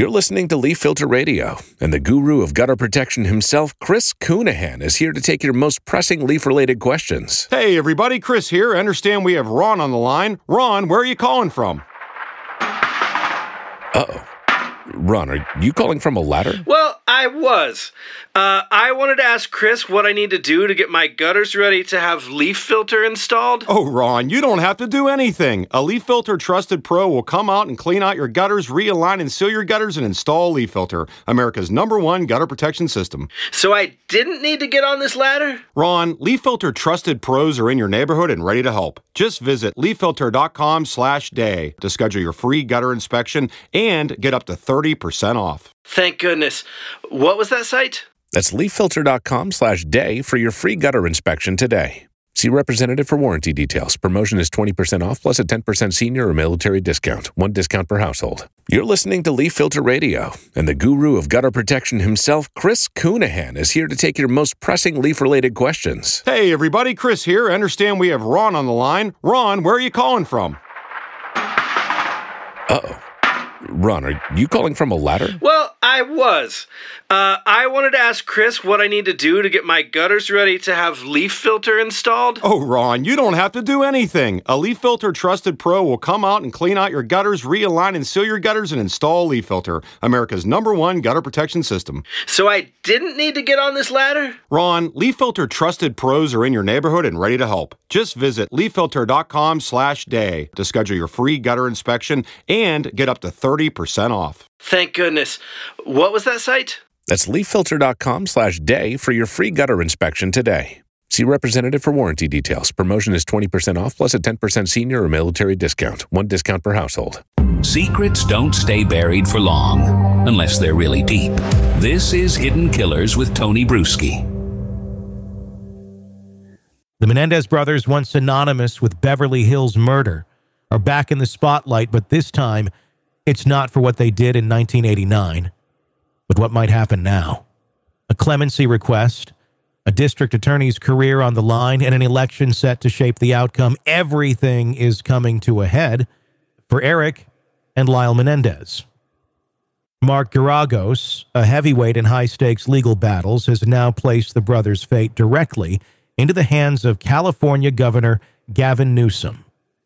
You're listening to Leaf Filter Radio, and the guru of gutter protection himself, Chris Coonahan, is here to take your most pressing leaf-related questions. Hey, everybody, Chris here. I understand we have Ron on the line. Ron, where are you calling from? Uh-oh. Ron, are you calling from a ladder? Well, I was. I wanted to ask Chris what I need to do to get my gutters ready to have Leaf Filter installed. Oh, Ron, you don't have to do anything. A Leaf Filter Trusted Pro will come out and clean out your gutters, realign and seal your gutters, and install Leaf Filter, America's #1 gutter protection system. So I didn't need to get on this ladder? Ron, Leaf Filter Trusted Pros are in your neighborhood and ready to help. Just visit leaffilter.com/day to schedule your free gutter inspection and get up to 30% off. Thank goodness. What was that site? That's leaffilter.com/day for your free gutter inspection today. See representative for warranty details. Promotion is 20% off plus a 10% senior or military discount. One discount per household. You're listening to Leaf Filter Radio, and the guru of gutter protection himself, Chris Coonahan, is here to take your most pressing leaf-related questions. Hey, everybody, Chris here. I understand we have Ron on the line. Ron, where are you calling from? Uh-oh. Ron, are you calling from a ladder? Well, I was. I wanted to ask Chris what I need to do to get my gutters ready to have Leaf Filter installed. Oh, Ron, you don't have to do anything. A Leaf Filter Trusted Pro will come out and clean out your gutters, realign and seal your gutters, and install Leaf Filter, America's #1 gutter protection system. So I didn't need to get on this ladder? Ron, Leaf Filter Trusted Pros are in your neighborhood and ready to help. Just visit leaffilter.com/day to schedule your free gutter inspection and get up to 30% off. Thank goodness. What was that site? That's leaffilter.com/day for your free gutter inspection today. See representative for warranty details. Promotion is 20% off plus a 10% senior or military discount. One discount per household. Secrets don't stay buried for long, unless they're really deep. This is Hidden Killers with Tony Bruschi. The Menendez brothers, once synonymous with Beverly Hills murder, are back in the spotlight, but this time, it's not for what they did in 1989, but what might happen now. A clemency request, a district attorney's career on the line, and an election set to shape the outcome. Everything is coming to a head for Eric and Lyle Menendez. Mark Geragos, a heavyweight in high-stakes legal battles, has now placed the brothers' fate directly into the hands of California Governor Gavin Newsom.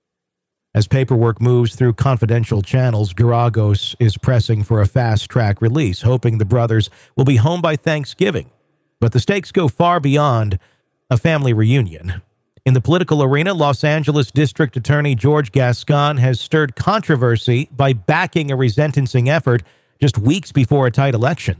As paperwork moves through confidential channels, Geragos is pressing for a fast-track release, hoping the brothers will be home by Thanksgiving. But the stakes go far beyond a family reunion. In the political arena, Los Angeles District Attorney George Gascon has stirred controversy by backing a resentencing effort just weeks before a tight election.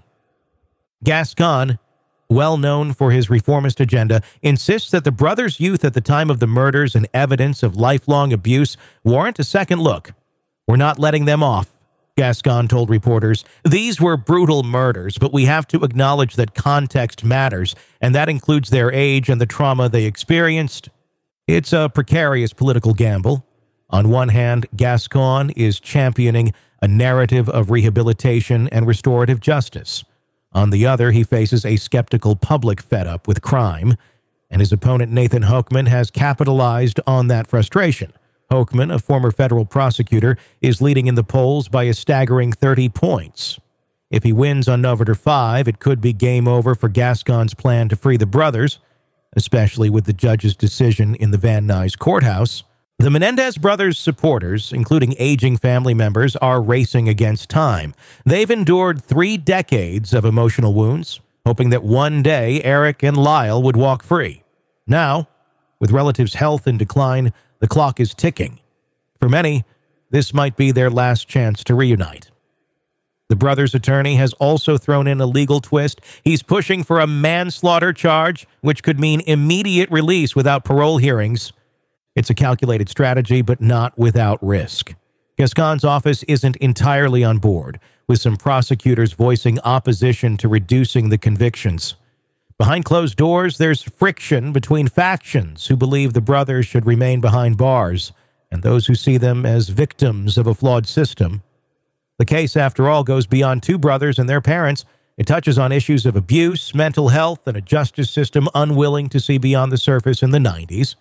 Gascon, well known for his reformist agenda, insists that the brothers' youth at the time of the murders and evidence of lifelong abuse warrant a second look. "We're not letting them off," Gascon told reporters. "These were brutal murders, but we have to acknowledge that context matters, and that includes their age and the trauma they experienced." It's a precarious political gamble. On one hand, Gascon is championing a narrative of rehabilitation and restorative justice. On the other, he faces a skeptical public fed up with crime, and his opponent Nathan Hochman has capitalized on that frustration. Hochman, a former federal prosecutor, is leading in the polls by a staggering 30 points. If he wins on November 5, it could be game over for Gascon's plan to free the brothers, especially with the judge's decision in the Van Nuys courthouse. The Menendez brothers' supporters, including aging family members, are racing against time. They've endured 3 decades of emotional wounds, hoping that one day Eric and Lyle would walk free. Now, with relatives' health in decline, the clock is ticking. For many, this might be their last chance to reunite. The brothers' attorney has also thrown in a legal twist. He's pushing for a manslaughter charge, which could mean immediate release without parole hearings. It's a calculated strategy, but not without risk. Gascon's office isn't entirely on board, with some prosecutors voicing opposition to reducing the convictions. Behind closed doors, there's friction between factions who believe the brothers should remain behind bars, and those who see them as victims of a flawed system. The case, after all, goes beyond 2 brothers and their parents. It touches on issues of abuse, mental health, and a justice system unwilling to see beyond the surface in the 90s.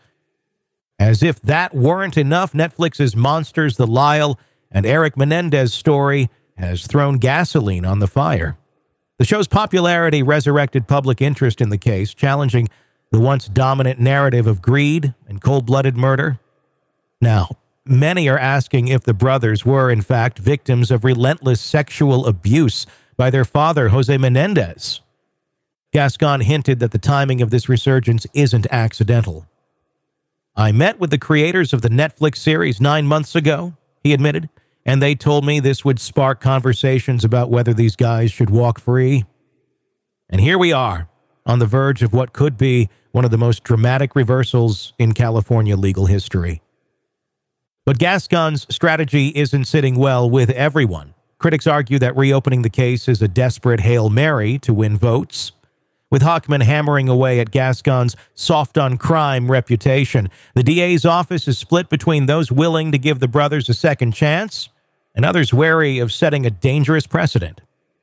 As if that weren't enough, Netflix's Monsters, the Lyle and Eric Menendez story has thrown gasoline on the fire. The show's popularity resurrected public interest in the case, challenging the once dominant narrative of greed and cold-blooded murder. Now, many are asking if the brothers were, in fact, victims of relentless sexual abuse by their father, Jose Menendez. Gascon hinted that the timing of this resurgence isn't accidental. "I met with the creators of the Netflix series 9 months ago," he admitted, "and they told me this would spark conversations about whether these guys should walk free. And here we are, on the verge of what could be one of the most dramatic reversals in California legal history." But Gascon's strategy isn't sitting well with everyone. Critics argue that reopening the case is a desperate Hail Mary to win votes. With Hochman hammering away at Gascon's soft-on-crime reputation, the DA's office is split between those willing to give the brothers a second chance and others wary of setting a dangerous precedent.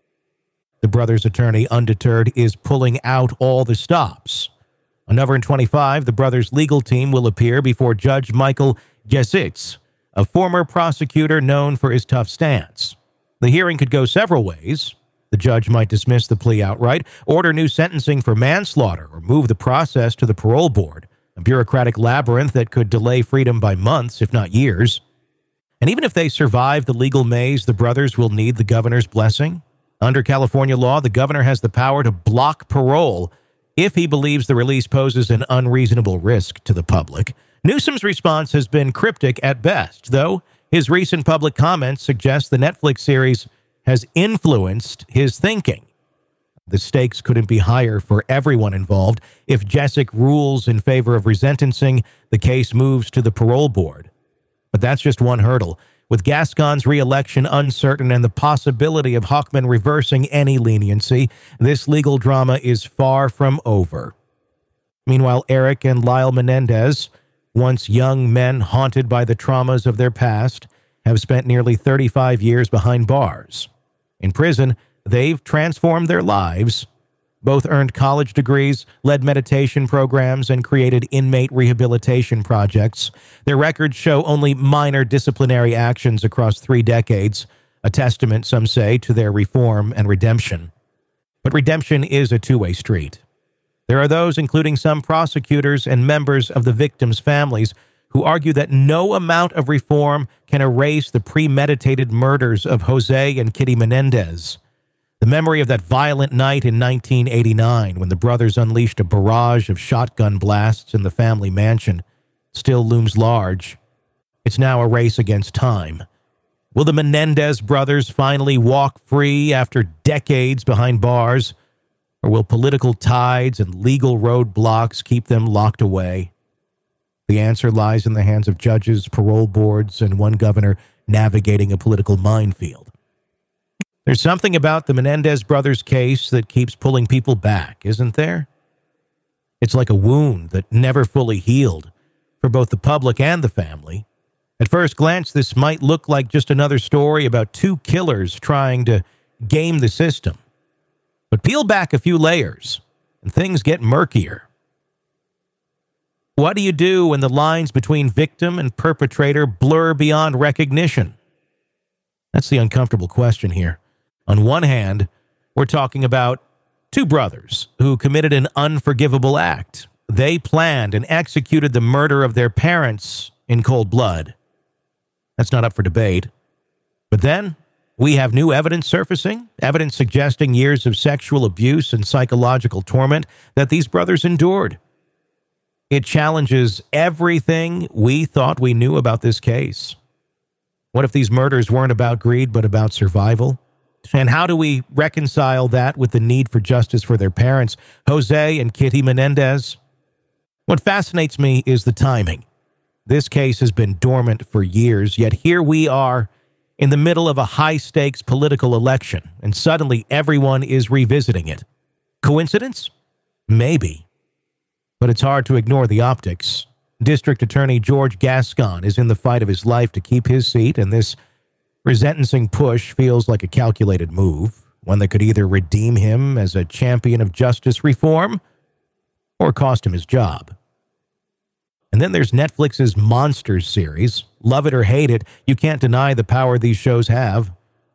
The brothers' attorney, undeterred, is pulling out all the stops. On November 25, the brothers' legal team will appear before Judge Michael Jesitz, a former prosecutor known for his tough stance. The hearing could go several ways. The judge might dismiss the plea outright, order new sentencing for manslaughter, or move the process to the parole board, a bureaucratic labyrinth that could delay freedom by months, if not years. And even if they survive the legal maze, the brothers will need the governor's blessing. Under California law, the governor has the power to block parole if he believes the release poses an unreasonable risk to the public. Newsom's response has been cryptic at best, though his recent public comments suggest the Netflix series has influenced his thinking. The stakes couldn't be higher for everyone involved. If Jesik rules in favor of resentencing, the case moves to the parole board. But that's just one hurdle. With Gascon's re-election uncertain and the possibility of Hochman reversing any leniency, this legal drama is far from over. Meanwhile, Eric and Lyle Menendez, once young men haunted by the traumas of their past, have spent nearly 35 years behind bars. In prison, they've transformed their lives. Both earned college degrees, led meditation programs, and created inmate rehabilitation projects. Their records show only minor disciplinary actions across 3 decades, a testament, some say, to their reform and redemption. But redemption is a two-way street. There are those, including some prosecutors and members of the victims' families, who argue that no amount of reform can erase the premeditated murders of Jose and Kitty Menendez. The memory of that violent night in 1989 when the brothers unleashed a barrage of shotgun blasts in the family mansion still looms large. It's now a race against time. Will the Menendez brothers finally walk free after decades behind bars? Or will political tides and legal roadblocks keep them locked away? The answer lies in the hands of judges, parole boards, and one governor navigating a political minefield. There's something about the Menendez brothers' case that keeps pulling people back, isn't there? It's like a wound that never fully healed for both the public and the family. At first glance, this might look like just another story about 2 killers trying to game the system. But peel back a few layers, and things get murkier. What do you do when the lines between victim and perpetrator blur beyond recognition? That's the uncomfortable question here. On one hand, we're talking about 2 brothers who committed an unforgivable act. They planned and executed the murder of their parents in cold blood. That's not up for debate. But then we have new evidence surfacing, evidence suggesting years of sexual abuse and psychological torment that these brothers endured. It challenges everything we thought we knew about this case. What if these murders weren't about greed, but about survival? And how do we reconcile that with the need for justice for their parents, Jose and Kitty Menendez? What fascinates me is the timing. This case has been dormant for years, yet here we are in the middle of a high-stakes political election, and suddenly everyone is revisiting it. Coincidence? Maybe. But it's hard to ignore the optics. District Attorney George Gascon is in the fight of his life to keep his seat, and this resentencing push feels like a calculated move, one that could either redeem him as a champion of justice reform or cost him his job. And then there's Netflix's Monsters series. Love it or hate it, you can't deny the power these shows have.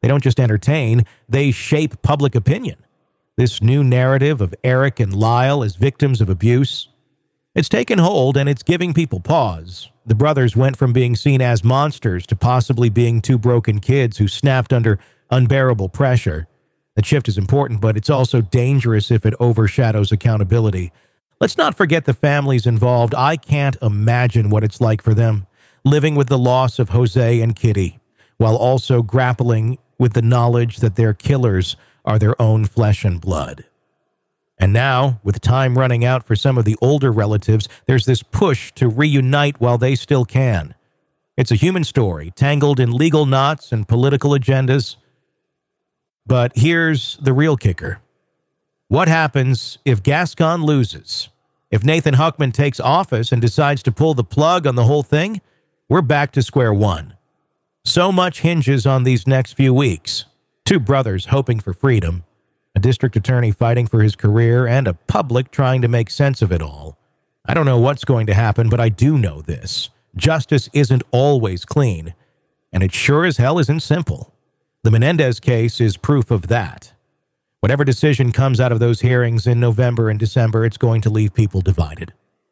They don't just entertain, they shape public opinion. This new narrative of Eric and Lyle as victims of abuse, it's taken hold and it's giving people pause. The brothers went from being seen as monsters to possibly being two broken kids who snapped under unbearable pressure. The shift is important, but it's also dangerous if it overshadows accountability. Let's not forget the families involved. I can't imagine what it's like for them, living with the loss of Jose and Kitty, while also grappling with the knowledge that their killers are their own flesh and blood. And now, with time running out for some of the older relatives, there's this push to reunite while they still can. It's a human story, tangled in legal knots and political agendas. But here's the real kicker. What happens if Gascon loses? If Nathan Huckman takes office and decides to pull the plug on the whole thing, we're back to square one. So much hinges on these next few weeks. Two brothers hoping for freedom, a district attorney fighting for his career, and a public trying to make sense of it all. I don't know what's going to happen, but I do know this. Justice isn't always clean, and it sure as hell isn't simple. The Menendez case is proof of that. Whatever decision comes out of those hearings in November and December, it's going to leave people divided.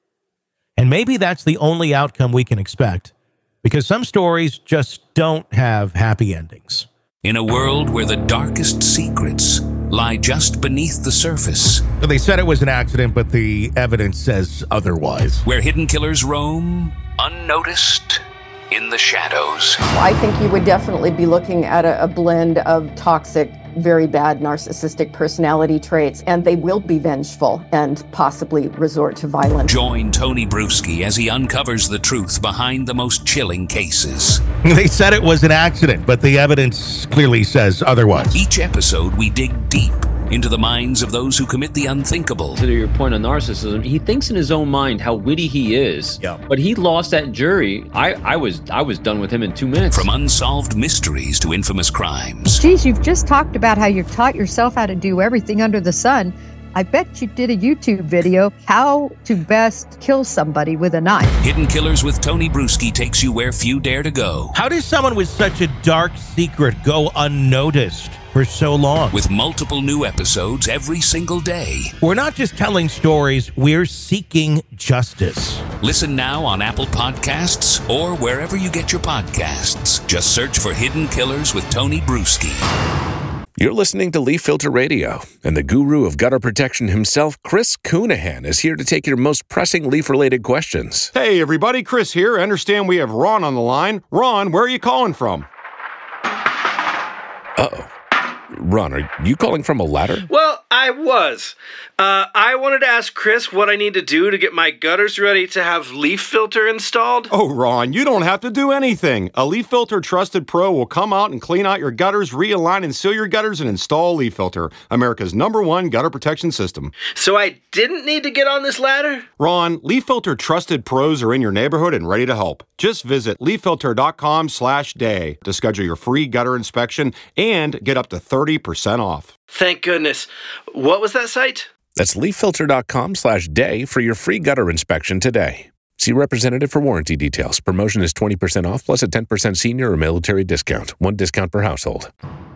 And maybe that's the only outcome we can expect, because some stories just don't have happy endings. In a world where the darkest secrets lie just beneath the surface. So they said it was an accident, but the evidence says otherwise. Where hidden killers roam, unnoticed, in the shadows. I think you would definitely be looking at a blend of toxic, very bad narcissistic personality traits, and they will be vengeful and possibly resort to violence. Join Tony Bruschi as he uncovers the truth behind the most chilling cases. They said it was an accident, but the evidence clearly says otherwise. Each episode, we dig deep into the minds of those who commit the unthinkable. To your point on narcissism, he thinks in his own mind how witty he is. Yeah. But he lost that jury. I was done with him in 2 minutes. From unsolved mysteries to infamous crimes. Geez, you've just talked about how you've taught yourself how to do everything under the sun. I bet you did a YouTube video, how to best kill somebody with a knife. Hidden Killers with Tony Bruschi takes you where few dare to go. How does someone with such a dark secret go unnoticed for so long? With multiple new episodes every single day. We're not just telling stories, we're seeking justice. Listen now on Apple Podcasts or wherever you get your podcasts. Just search for Hidden Killers with Tony Bruschi. You're listening to Leaf Filter Radio, and the guru of gutter protection himself, Chris Coonahan, is here to take your most pressing leaf-related questions. Hey, everybody, Chris here. I understand we have Ron on the line. Ron, where are you calling from? Uh-oh. Ron, are you calling from a ladder? Well, I was. I wanted to ask Chris what I need to do to get my gutters ready to have Leaf Filter installed. Oh, Ron, you don't have to do anything. A Leaf Filter Trusted Pro will come out and clean out your gutters, realign and seal your gutters, and install Leaf Filter, America's #1 gutter protection system. So I didn't need to get on this ladder? Ron, Leaf Filter Trusted Pros are in your neighborhood and ready to help. Just visit leaffilter.com/day to schedule your free gutter inspection and get up to 30% off. Thank goodness. What was that site? That's leaffilter.com/day for your free gutter inspection today. See representative for warranty details. Promotion is 20% off plus a 10% senior or military discount. One discount per household.